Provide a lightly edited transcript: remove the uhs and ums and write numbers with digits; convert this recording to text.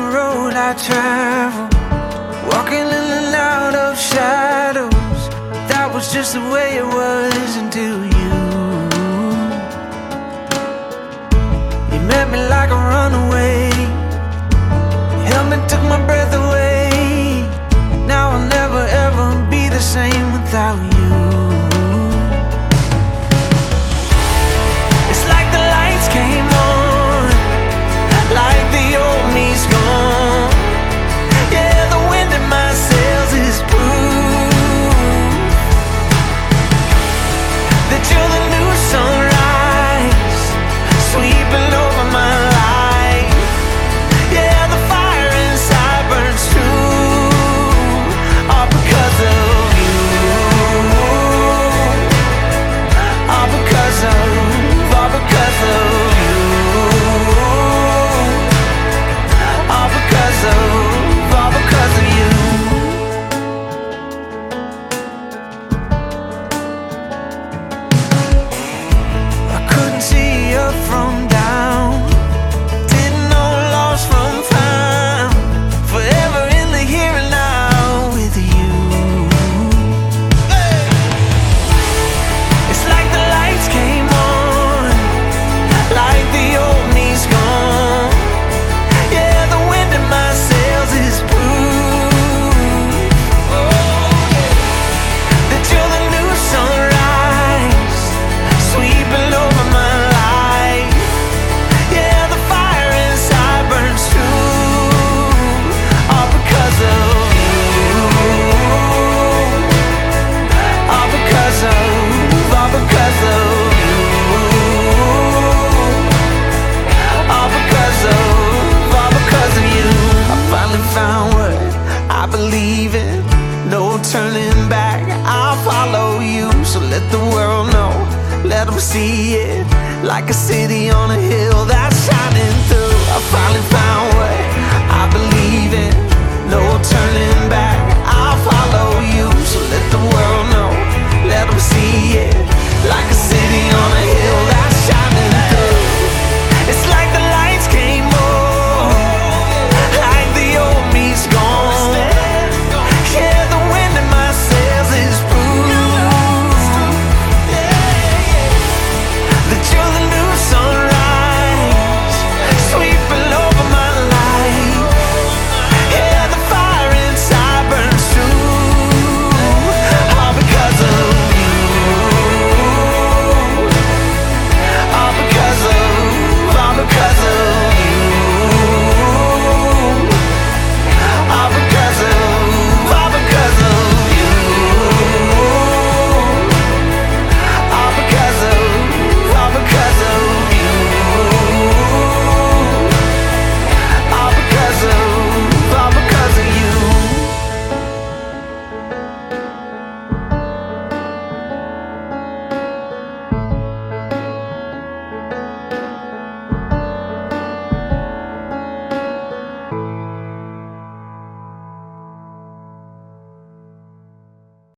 the road I travel, walking in and out of shadows. That was just the way it was until you met me like a runaway. You held me, took my breath away. Now I'll never ever be the same without you. It's like the lights came on, like the old me's gone. Yeah, the wind in my sails is proof that you're the new sunrise sweeping over my life. Yeah, the fire inside burns too, all because of you. All because of you. All because of you. All because of you. I couldn't see up from down, didn't know lost from found. Forever in the here and now with you. It's like the lights came on, like the old me's gone. Yeah, the wind in my sails is proof that you're the new sunrise sweeping over my life. Yeah, the fire inside burns too, all because of you. All because of you. All because of you. All because of you. I finally found what I believe in. No turning back, I'll follow you. So let the world know, let them see it, like a city on a hill that's shining through. I finally found